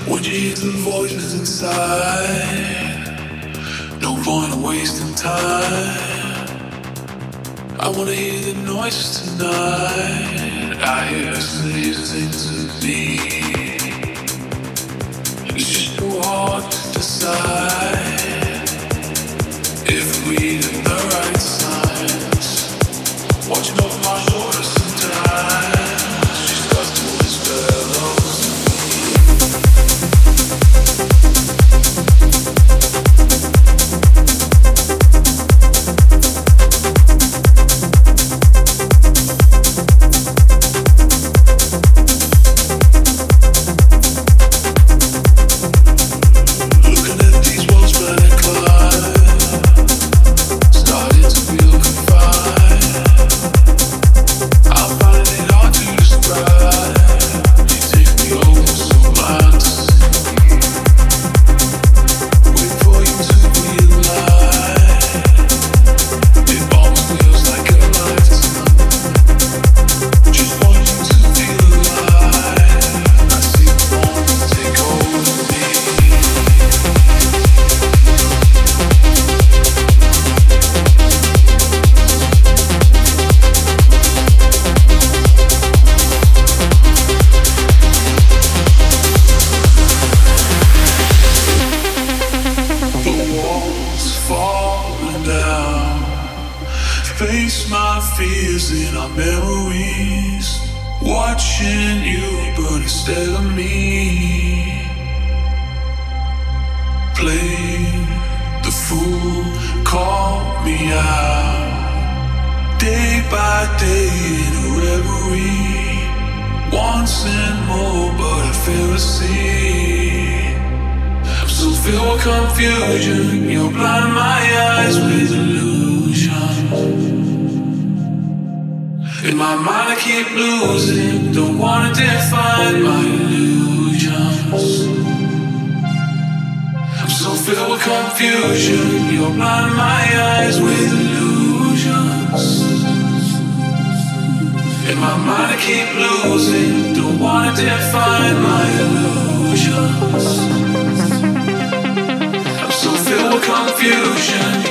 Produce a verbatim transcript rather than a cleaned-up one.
When you hear the voices inside, no point in wasting time. I wanna hear the noise tonight. I hear slaves into me. It's just too hard to decide if we did the right signs. Watching over my shoulders sometimes. She starts to whisper hello. Face my fears in our memories. Watching you, but instead of me. Play the fool, call me out. Day by day in a reverie. Once and more, but I fail to see. I'm so filled with confusion. You blind my eyes with illusion. In my mind I keep losing. Don't wanna define my illusions. I'm so filled with confusion. You blind my eyes with illusions. In my mind I keep losing. Don't wanna define my illusions. I'm so filled with confusion.